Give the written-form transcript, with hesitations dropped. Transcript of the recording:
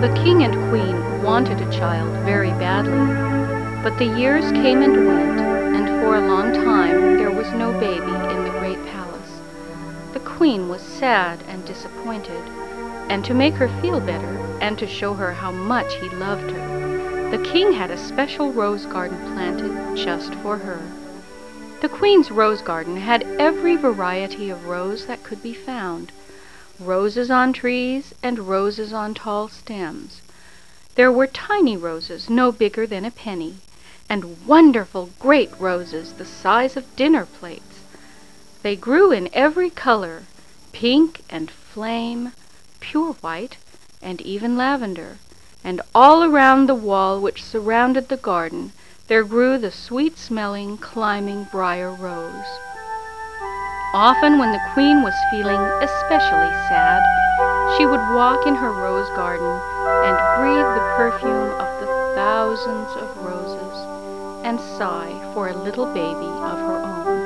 The king and queen wanted a child very badly, but the years came and went, and for a long time there was no baby in the great palace. The queen was sad and disappointed, and to make her feel better, and to show her how much he loved her, the king had a special rose garden planted just for her. The queen's rose garden had every variety of rose that could be found, roses on trees and roses on tall stems. There were tiny roses no bigger than a penny, and wonderful great roses the size of dinner plates. They grew in every color, pink and flame, pure white, and even lavender, and all around the wall which surrounded the garden there grew the sweet-smelling, climbing briar rose. Often when the queen was feeling especially sad, she would walk in her rose garden and breathe the perfume of the thousands of roses and sigh for a little baby of her own.